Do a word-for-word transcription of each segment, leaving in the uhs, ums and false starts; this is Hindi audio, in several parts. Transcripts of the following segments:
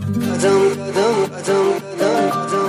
कदम कदम कदम कदम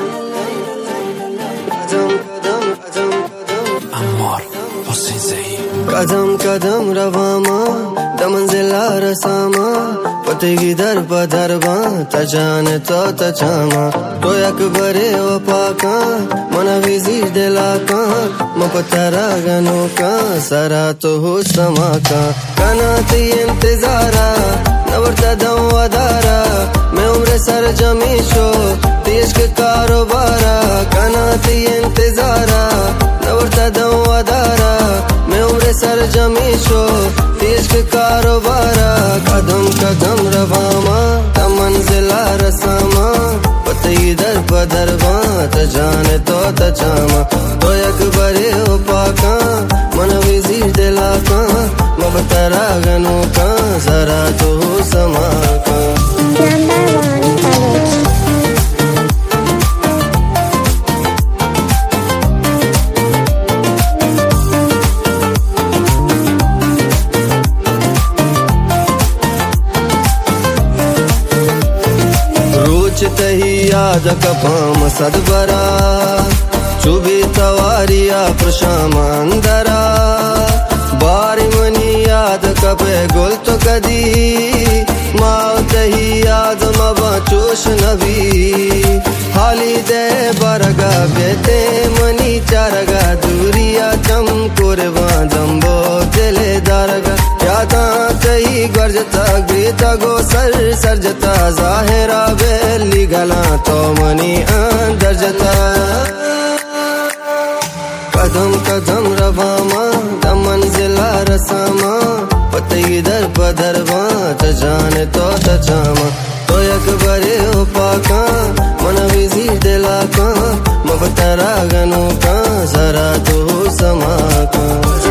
कदम कदम कदम कदम Amor, você sei. कदम कदम रवामा दमंजिला रसामा पतेगी दर पदरवा तजाने तो तचामा तो अकबरे वपाका मना विजीर दिलाका मपतरा गनो का सरा तो हो समाका कनाती इंतजारा नवरता दम वदारा मैं उम्र सर जमीशो देश के कारोबारा कनाती इंतजारा नवरता दम वदारा मैं उम्र सर जमीशो देश के कारोबारा कदम कदम रवामा मंजिला रसामा पते दर पदरवा जाने तो तचामा तो अकबरे उपाका मन विजीर दिलाका मबतरा गनो का जरा तो समाका तही याद कपाम सदबरा चुबी तवारिया प्रशामांदरा बारी मनी याद कपे गोल तो कदी माव तही याद मबा चोश नबी हाली दे बरगा बेते मनी चारगा दूरिया चम कुरबा जम्बो दिले दारगा यादा तही गर्जता ग्रीता गो सर सरजता जाहिरा बेली गला तो मनी अंदर जता कदम कदम रवामा मंजिला रसामा पते दर पदरवा जाने तो तचामा तो अकबरे उपाका मन विजीर दिलाका मबतरा गनो का जरा तो समाका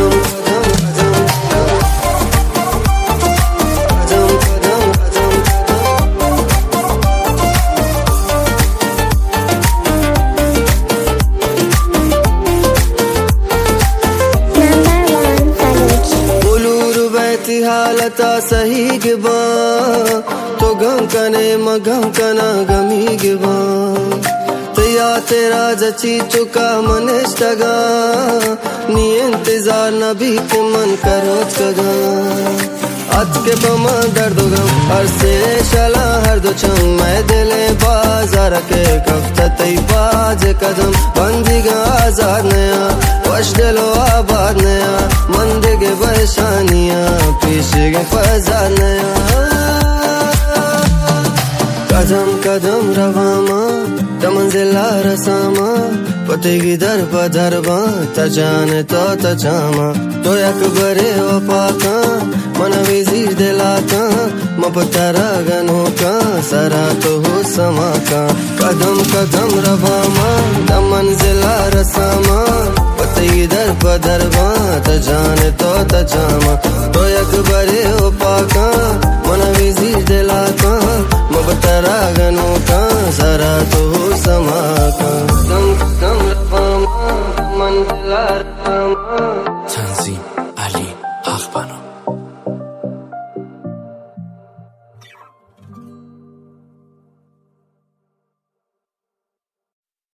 हालता सही गिबा तो गम कने मगम कना गमी गिबा तया तेरा जची चुका मनिष्टगा नी इंतजार नबी के मन करो कगा आज के बमा दर्द गम हर से शला हर दो चम मैं दिले बाजार के कफ्ता तई बाज कदम बंदीगा आजाद नया वश दिलो आबाद नया मंदिगे परेशानियां पीछे के फजा नया कदम कदम रवामा मंजिला रसामा पतेगी दर पदरवा तजाने तो तचामा तो अकबरे वपाका मन विजीर दिलाका मपतरा गनो का सरा तो हो समाका कदम कदम रवामा मंजिला रसामा पते दर पदरवा जाने तो तचामा तो अकबरे उपाका मन विजीर दिलाका मबतरा गनो का जरा तो समाका कदम कदम रवामा मंजिला रसामा